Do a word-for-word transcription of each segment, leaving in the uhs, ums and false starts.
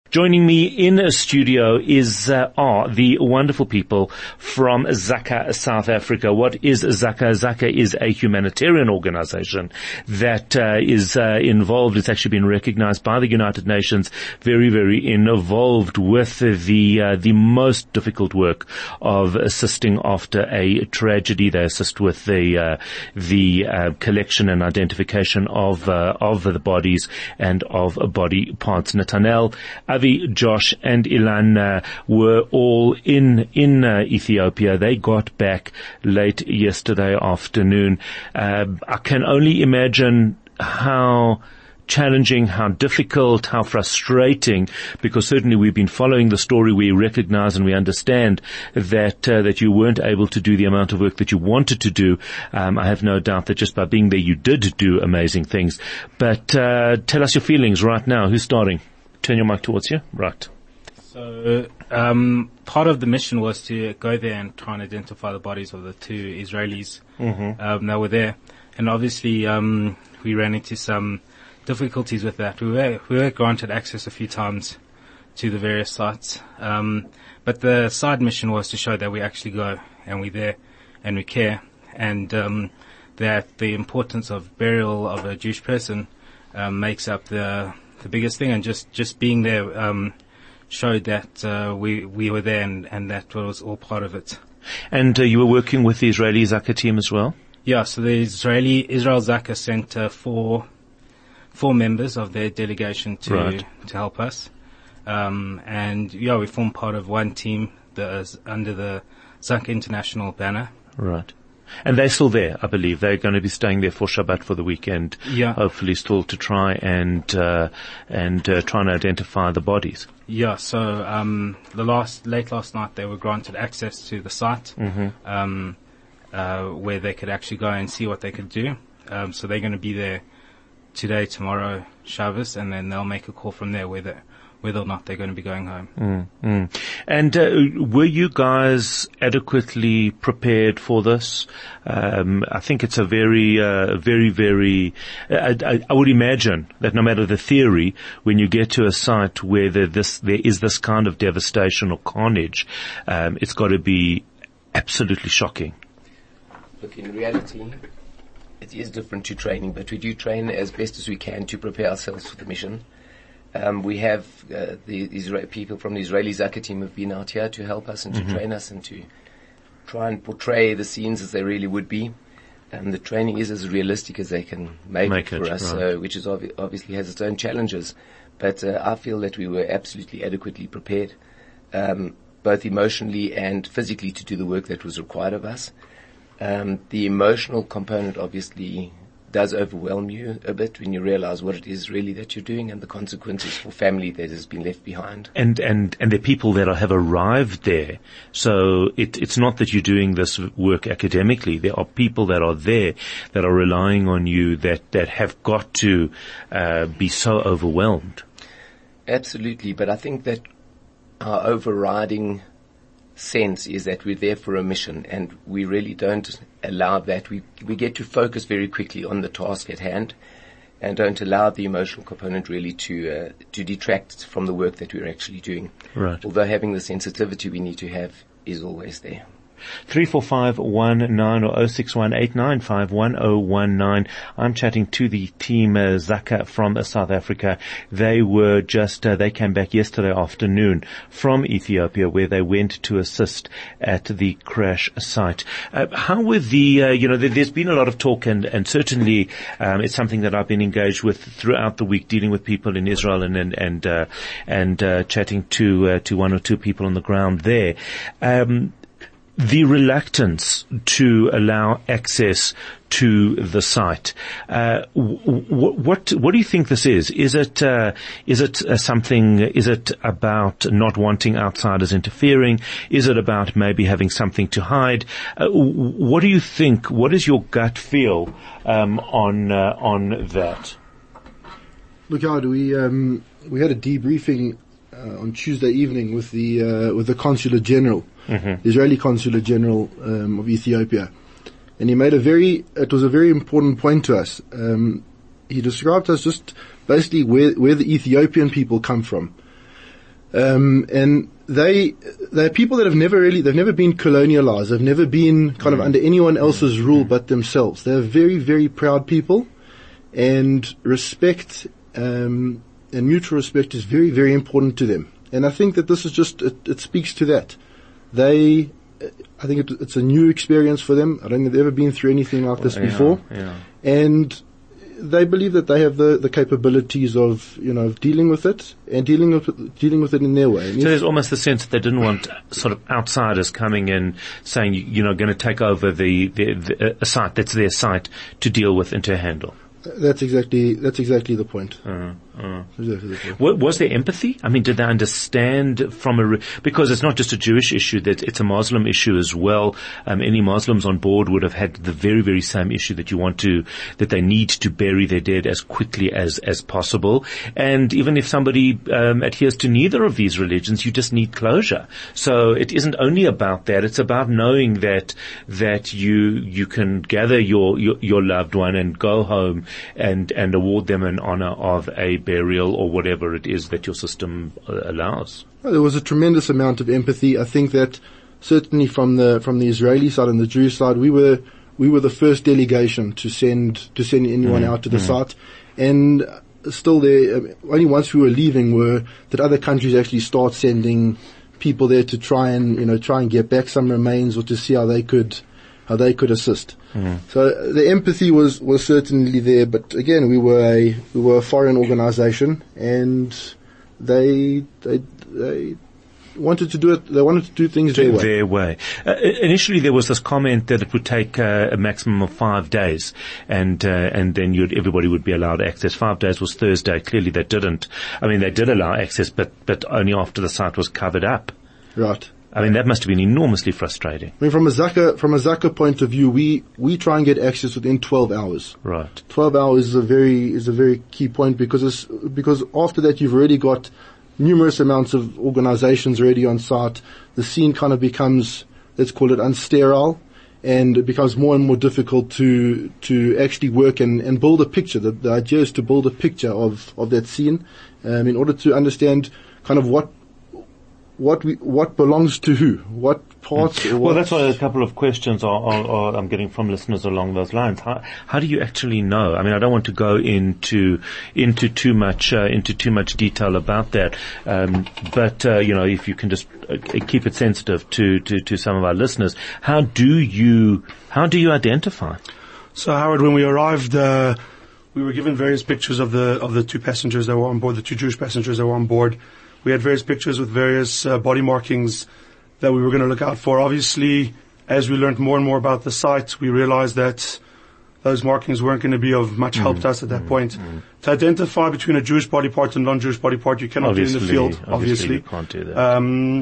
Joining me in a studio is uh, are the wonderful people from Zaka South Africa. What is Zaka? Zaka is a humanitarian organization that uh, is uh, involved. It's actually been recognized by the United Nations. Very, very involved with the uh, the most difficult work of assisting after a tragedy. They assist with the uh, the uh, collection and identification of uh, of the bodies and of body parts. Nathaniel, Avi, Josh and Ilan uh, were all in in uh, Ethiopia. They got back late yesterday afternoon. Uh, I can only imagine how challenging, how difficult, how frustrating, because certainly we've been following the story. We recognize and we understand that uh, that you weren't able to do the amount of work that you wanted to do. Um, I have no doubt that just by being there you did do amazing things. But uh, tell us your feelings right now. Who's starting? Turn your mic towards you. Right. So, um, part of the mission was to go there and try and identify the bodies of the two Israelis mm-hmm. um, that were there. And obviously, um, we ran into some difficulties with that. We were, we were granted access a few times to the various sites. Um, but the side mission was to show that we actually go and we're there and we care. And, um, that the importance of burial of a Jewish person, um, makes up the, the biggest thing, and just, just being there, um, showed that, uh, we, we were there and, and that was all part of it. And, uh, you were working with the Israeli Zaka team as well? Yeah, so the Israeli, Israel Zaka sent, uh, four, four members of their delegation to, right. to help us. Um, and yeah, we formed part of one team that is under the Zaka International banner. Right. And they're still there, I believe. They're going to be staying there for Shabbat for the weekend. Yeah. Hopefully still to try and, uh, and, uh, try and identify the bodies. Yeah, so, um, the last, late last night they were granted access to the site, mm-hmm. um, uh, where they could actually go and see what they could do. Um, so they're going to be there today, tomorrow, Shabbos, and then they'll make a call from there whether, whether or not they're going to be going home. Mm, mm. And uh, were you guys adequately prepared for this? Um, I think it's a very, uh, very, very. I, I, I would imagine that no matter the theory, when you get to a site where there, this there is this kind of devastation or carnage, um, it's got to be absolutely shocking. Look, in reality, it is different to training, but we do train as best as we can to prepare ourselves for the mission. Um, we have uh, the Israeli people from the Israeli Zaka team have been out here to help us and to mm-hmm. train us and to try and portray the scenes as they really would be. Um, the training is as realistic as they can make, make it for it, us, right. uh, which is obvi- obviously has its own challenges. But uh, I feel that we were absolutely adequately prepared, um, both emotionally and physically, to do the work that was required of us. Um, the emotional component obviously does overwhelm you a bit when you realize what it is really that you're doing and the consequences for family that has been left behind. And, and, and the people that are, have arrived there. So it, it's not that you're doing this work academically. There are people that are there that are relying on you that, that have got to, uh, be so overwhelmed. Absolutely. But I think that our overriding sense is that we're there for a mission, and we really don't allow that. We we get to focus very quickly on the task at hand, and don't allow the emotional component really to uh, to detract from the work that we're actually doing. Right. Although having the sensitivity we need to have is always there. three four five one nine or oh six one eight nine five one oh one nine. I'm chatting to the team uh, Zaka from uh, South Africa. They were just, uh, they came back yesterday afternoon from Ethiopia, where they went to assist at the crash site. Uh, how were the, uh, you know, there, there's been a lot of talk, and, and certainly um, it's something that I've been engaged with throughout the week, dealing with people in Israel and and and, uh, and uh, chatting to uh, to one or two people on the ground there. Um, The reluctance to allow access to the site. Uh, what, what, what do you think this is? Is it, uh, is it uh, something, is it about not wanting outsiders interfering? Is it about maybe having something to hide? Uh, what do you think? What is your gut feel, um, on, uh, on that? Look, Howard, we, um, we had a debriefing, uh, on Tuesday evening with the, uh, with the Consulate General. Mm-hmm. The Israeli Consulate General um, of Ethiopia, and he made a very, it was a very important point to us. Um, he described us just basically where where the Ethiopian people come from, Um, and they, they're people that have never really, they've never been colonialized. They've never been kind of under anyone else's rule but themselves. They're very, very proud people, and respect, um, and mutual respect is very, very important to them. And I think that this is just, it, it speaks to that. They, I think it, it's a new experience for them. I don't think they've ever been through anything like this yeah, before. Yeah. And they believe that they have the, the capabilities of, you know, of dealing with it and dealing with dealing with it in their way. And so there's almost the sense that they didn't want sort of outsiders coming in saying, you know, going to take over the, the, the a site that's their site to deal with and to handle. That's exactly that's exactly the point. Uh, uh. Exactly the point. Was, was there empathy? I mean, did they understand from a re- because it's not just a Jewish issue; that it's a Muslim issue as well. Um, any Muslims on board would have had the very, very same issue that you want to that they need to bury their dead as quickly as as possible. And even if somebody um, adheres to neither of these religions, you just need closure. So it isn't only about that; it's about knowing that that you you can gather your your, your loved one and go home and and award them an honor of a burial or whatever it is that your system uh, allows. Well, there was a tremendous amount of empathy. I think that certainly from the from the Israeli side and the Jewish side, we were we were the first delegation to send to send anyone mm, out to the mm. site, and still there um, only once we were leaving were that other countries actually start sending people there to try and you know try and get back some remains or to see how they could how they could assist. Mm. So the empathy was, was certainly there, but again, we were a, we were a foreign organization, and they, they, they wanted to do it, they wanted to do things their way. Their way. Uh, initially there was this comment that it would take uh, a maximum of five days, and, uh, and then you'd, everybody would be allowed access. Five days was Thursday. Clearly they didn't. I mean, they did allow access, but, but only after the site was covered up. Right. I mean, that must have been enormously frustrating. I mean, from a Zaka, from a Zaka point of view, we, we try and get access within twelve hours. Right. twelve hours is a very, is a very key point because it's, because after that you've already got numerous amounts of organizations already on site. The scene kind of becomes, let's call it unsterile, and it becomes more and more difficult to, to actually work and, and build a picture. The, the idea is to build a picture of, of that scene, um, in order to understand kind of what, What we, what belongs to who? What parts? Or well, that's why a couple of questions are, are, are I'm getting from listeners along those lines. How, how do you actually know? I mean, I don't want to go into into too much uh, into too much detail about that, um, but uh, you know, if you can just uh, keep it sensitive to, to, to some of our listeners, how do you how do you identify? So, Howard, when we arrived, uh, we were given various pictures of the of the two passengers that were on board, the two Jewish passengers that were on board. We had various pictures with various uh, body markings that we were going to look out for. Obviously, as we learned more and more about the site, we realized that those markings weren't going to be of much help mm, to us at that mm, point. Mm. To identify between a Jewish body part and non-Jewish body part, you cannot obviously, do in the field, obviously. Obviously, you can't do that. Um,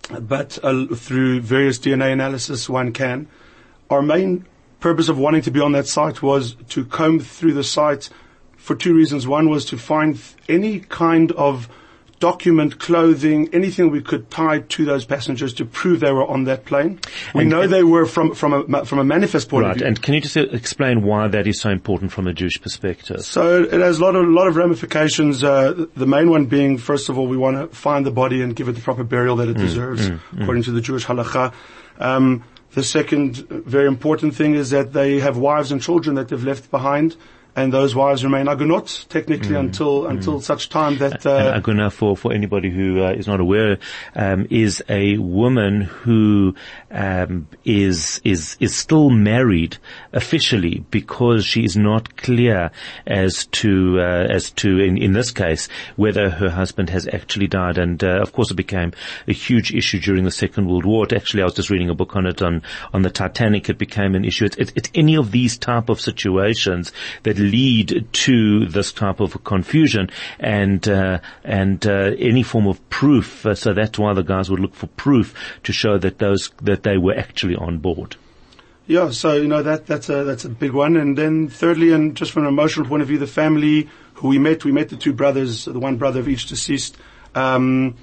but uh, through various D N A analysis, one can. Our main purpose of wanting to be on that site was to comb through the site for two reasons. One was to find any kind of document, clothing, anything we could tie to those passengers to prove they were on that plane. We and, know they were from from a from a manifest point right, of view. And can you just explain why that is so important from a Jewish perspective? So it has a lot of a lot of ramifications. Uh, the main one being, first of all, we want to find the body and give it the proper burial that it mm, deserves, mm, according mm. to the Jewish halakha. Um, the second very important thing is that they have wives and children that they've left behind. And those wives remain agunot technically mm, until until mm. such time that uh, and aguna, for for anybody who uh, is not aware, um, is a woman who um, is is is still married officially because she is not clear as to uh, as to in in this case whether her husband has actually died. And uh, of course, it became a huge issue during the Second World War. It actually, I was just reading a book on it on on the Titanic. It became an issue. It's, it's, it's any of these type of situations that lead to this type of confusion and uh, and uh, any form of proof. Uh, so that's why the guys would look for proof to show that those that they were actually on board. Yeah, so you know that that's a that's a big one. And then thirdly, and just from an emotional point of view, the family who we met, we met the two brothers, the one brother of each deceased. Um,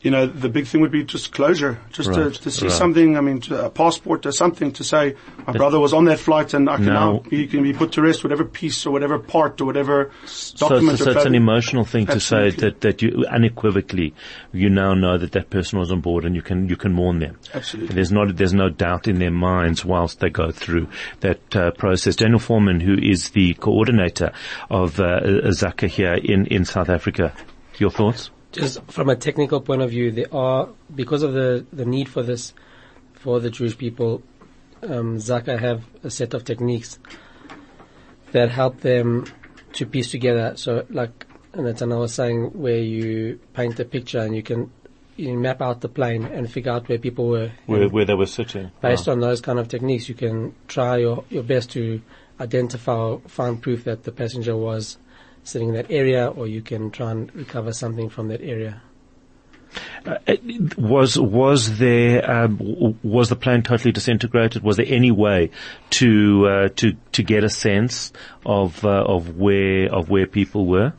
you know, the big thing would be just closure, just Right, to, to see right. something, I mean, to, a passport or something to say, my brother was on that flight and I can Now- now, he can be put to rest, whatever piece or whatever part or whatever So, so, document. so or it's an clothing. emotional thing to say Absolutely. that, that you unequivocally, you now know that that person was on board and you can, you can mourn them. Absolutely. There's not, there's no doubt in their minds whilst they go through that uh, process. Daniel Foreman, who is the coordinator of uh, Zaka here in, in South Africa. Your thoughts? Just from a technical point of view, there are, because of the, the need for this, for the Jewish people, um, Zaka have a set of techniques that help them to piece together. So like Natana was saying, where you paint a picture and you can you map out the plane and figure out where people were. Where, And where they were sitting. based Ah. on those kind of techniques, you can try your, your best to identify or find proof that the passenger was sitting in that area, or you can try and recover something from that area. Uh, it- was was there um, w- was the plane totally disintegrated? Was there any way to uh, to to get a sense of uh, of where of where people were?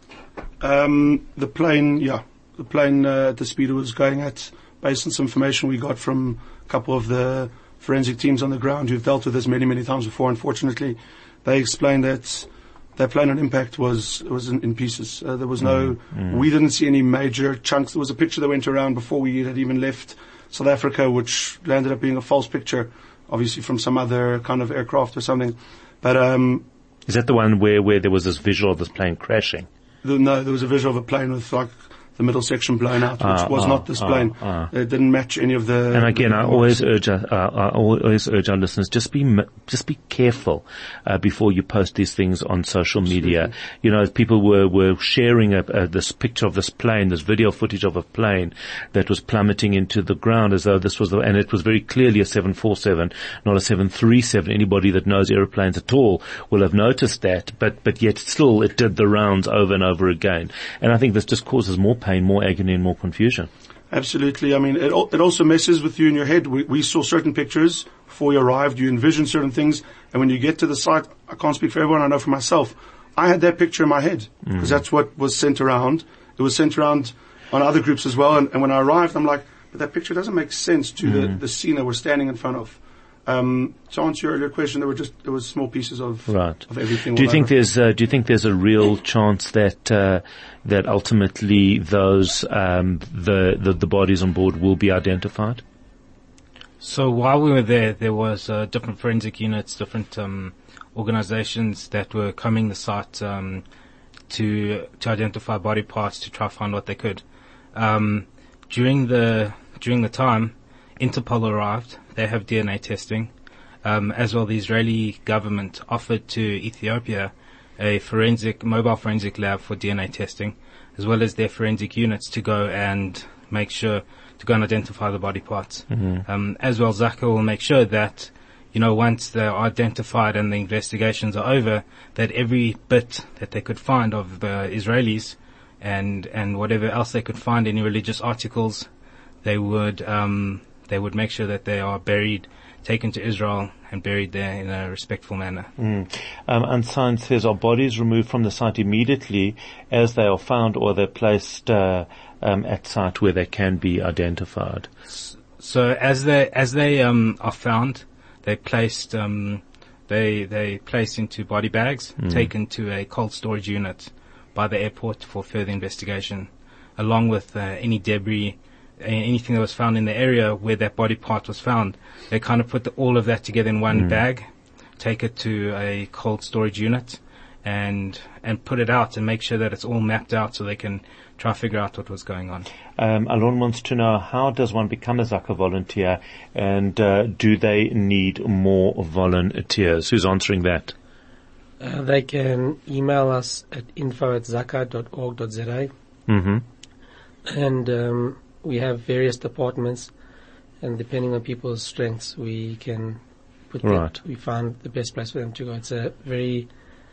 Um, the plane, yeah, the plane uh, at the speed it was going at, based on some information we got from a couple of the forensic teams on the ground who've dealt with this many, many times before. Unfortunately, they explained that that plane on impact was was in, in pieces. Uh, there was no, we didn't see any major chunks. There was a picture that went around before we had even left South Africa, which landed up being a false picture, obviously from some other kind of aircraft or something. But um, Is that the one where, where there was this visual of this plane crashing? The, no, there was a visual of a plane with like the middle section blown out, which Ah, was ah, not this ah, plane. ah. It didn't match any of the. And again, the I marks. always urge, uh, I always urge our listeners, just be, m- just be careful, uh, before you post these things on social media. You know, people were, were sharing a, uh, this picture of this plane, this video footage of a plane that was plummeting into the ground as though this was the, and it was very clearly a seven forty-seven, not a seven thirty-seven. Anybody that knows airplanes at all will have noticed that, but, but yet still it did the rounds over and over again. And I think this just causes more pain, more agony, and more confusion. Absolutely. I mean, it, al- it also messes with you in your head. We, we saw certain pictures before you arrived. You envision certain things. And when you get to the site, I can't speak for everyone. I know for myself. I had that picture in my head because that's what was sent around. It was sent around on other groups as well. And, and when I arrived, I'm like, but that picture doesn't make sense to the, the scene that we're standing in front of. Um, to answer your earlier question, there were just, there was small pieces of, Right. of everything. Do you all think over. there's uh, do you think there's a real chance that uh, that ultimately those um, the, the the bodies on board will be identified? So while we were there, there was uh, different forensic units, different um, organizations that were combing the site um, to to identify body parts to try to find what they could. Um, during the during the time, Interpol arrived. They have D N A testing. Um, as well, the Israeli government offered to Ethiopia a forensic, mobile forensic lab for D N A testing, as well as their forensic units to go and make sure, to go and identify the body parts. Um, as well, Zaka will make sure that, you know, once they're identified and the investigations are over, that every bit that they could find of the Israelis and, and whatever else they could find, any religious articles, they would, um, they would make sure that they are buried, taken to Israel and buried there in a respectful manner. Um, and science says, are bodies removed from the site immediately as they are found, or they're placed uh, um, at site where they can be identified? So as they, as they, um, are found, they placed, um, they, they placed into body bags, taken to a cold storage unit by the airport for further investigation, along with uh, any debris, anything that was found in the area where that body part was found. They kind of put the, all of that together in one bag, take it to a cold storage unit, and and put it out and make sure that it's all mapped out so they can try to figure out what was going on. Um, Alon wants to know, how does one become a Zaka volunteer, and uh, do they need more volunteers? Who's answering that? Uh, they can email us at info at zaka dot org dot za, Mm-hmm. and um, we have various departments, and depending on people's strengths, we can put them- Right. we find the best place for them to go. It's a very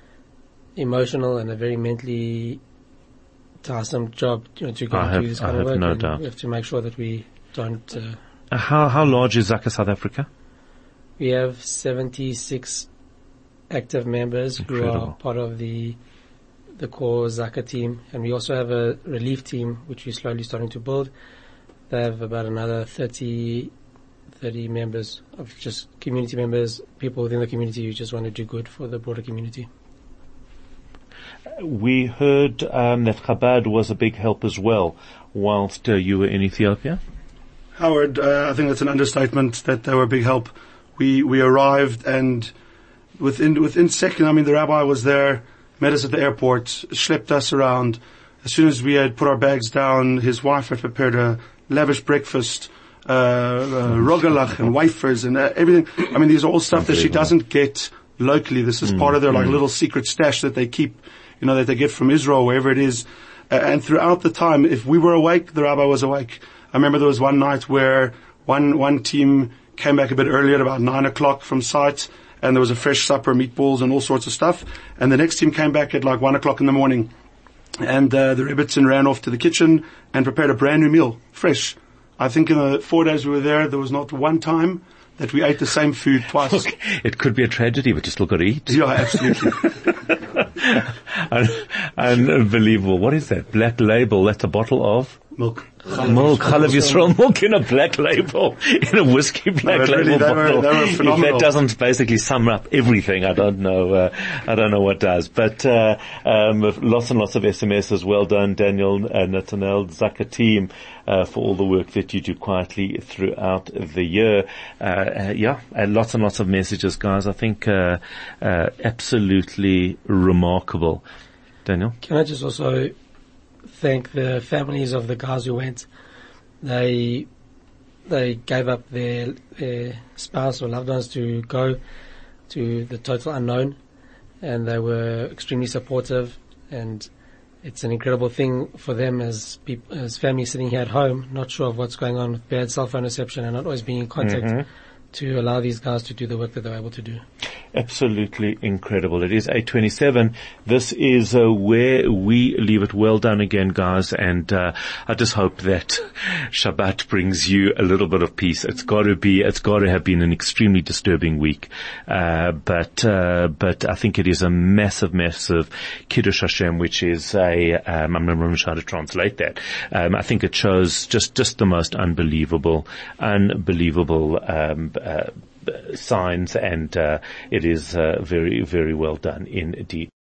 emotional and a very mentally tiresome job, you know, to go I and have- do this I kind of have work. no and doubt. We have to make sure that we don't. Uh, Uh, how how large is Zaka South Africa? we have seventy-six active members who Incredible. are part of the the core Zaka team, and we also have a relief team which we're slowly starting to build. They have about another thirty, thirty members of just community members, people within the community who just want to do good for the broader community. We heard um, that Chabad was a big help as well whilst uh, you were in Ethiopia. Howard, uh, I think that's an understatement that they were a big help. We we arrived and within within second, I mean, the rabbi was there, met us at the airport, schlepped us around. As soon as we had put our bags down, his wife had prepared a lavish breakfast, uh, uh rogalach and wafers and uh, everything. I mean, these are all stuff that she doesn't get locally. This is mm, part of their like mm. little secret stash that they keep, you know, that they get from Israel, wherever it is. Uh, and throughout the time, if we were awake, the rabbi was awake. I remember there was one night where one one team came back a bit earlier at about nine o'clock from site, and there was a fresh supper, meatballs and all sorts of stuff. And the next team came back at like one o'clock in the morning. And uh, the Rebbitzin ran off to the kitchen and prepared a brand new meal, fresh. I think in the four days we were there, there was not one time that we ate the same food twice. Look, it could be a tragedy, but you still got to eat. Yeah, absolutely. Un- unbelievable. What is that? Black label. That's a bottle of? Milk. Milk, Chalav Yisrael milk in a black label, in a whiskey black no, label really, they bottle. were, they were phenomenal. If that doesn't basically sum up everything, I don't know, uh, I don't know what does. But, uh, um, lots and lots of S M Ss. Well done, Daniel, uh, Nathaniel, Zaka team, uh, for all the work that you do quietly throughout the year. Uh, uh yeah, and lots and lots of messages, guys. I think, uh, uh, absolutely remarkable. Daniel? Can I just also thank the families of the guys who went. They they gave up their, their spouse or loved ones to go to the total unknown, and they were extremely supportive. And it's an incredible thing for them as people, as families sitting here at home, not sure of what's going on with bad cell phone reception and not always being in contact, mm-hmm. to allow these guys to do the work that they're able to do. Absolutely incredible. It is eight twenty-seven. This is uh, where we leave it. Well done again, guys. And uh, I just hope that Shabbat brings you a little bit of peace. It's got to be, it's got to have been an extremely disturbing week. Uh, but, uh, but I think it is a massive, massive Kiddush Hashem, which is a, um, I'm not even trying to translate that. Um, I think it shows just, just the most unbelievable, unbelievable, um, uh, signs, and uh, it is uh, very, very well done indeed.